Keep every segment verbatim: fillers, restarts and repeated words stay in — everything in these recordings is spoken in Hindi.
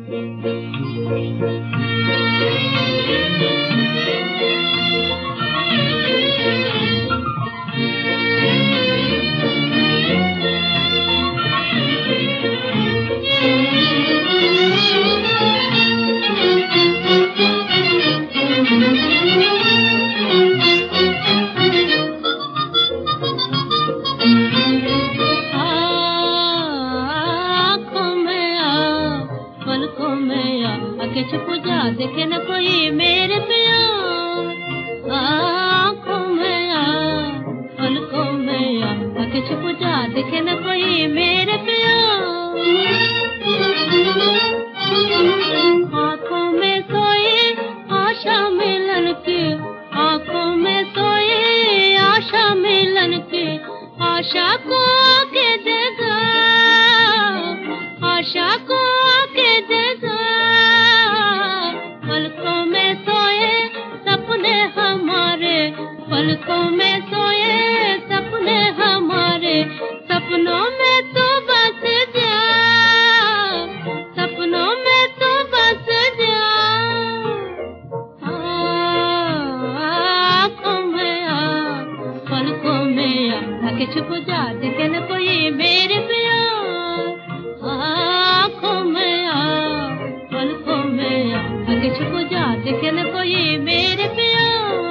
छुप जा देखे न कोई मेरे पिया, आँखों में आ पलकों में आ, आके छुप जा देखे न कोई मेरे पिया। आँखों में सोई आशा मिलन की, आँखों में सोई आशा मिलन की, आशा को आके देगा, आशा को आके देगा। पलकों में सोए सपने हमारे, पलकों में सोए सपने हमारे, सपनों में तो बस जा, सपनों में तो बस जा। आँखों में आ पलकों में आ, आके छुप जा देखे न कोई मेरे पिया। आँखों में आ पलकों में आ, आके छुप जा देखे न कोई मेरे पिया।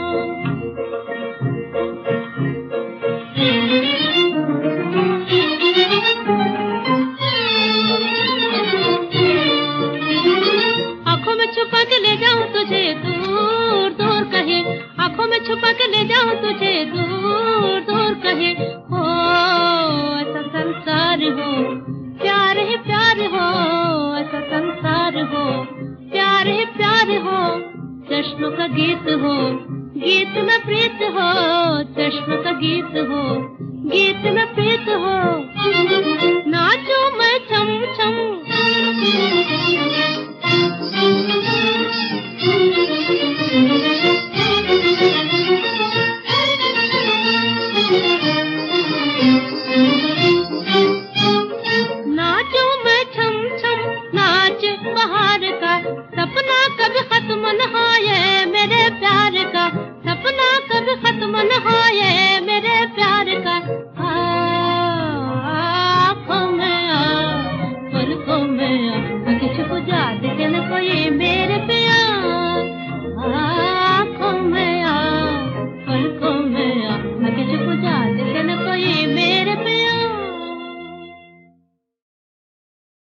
आँखों में छुपा के ले जाऊं तुझे दूर दूर कहीं, आँखों में छुपा के ले जाऊं तुझे दूर दूर कहीं। हो ऐसा संसार हो, प्यार ही प्यार हो, ऐसा संसार हो, प्यार ही प्यार हो। चश्म का गीत हो, गीत में प्रीत हो, चश्म का गीत हो, गीत में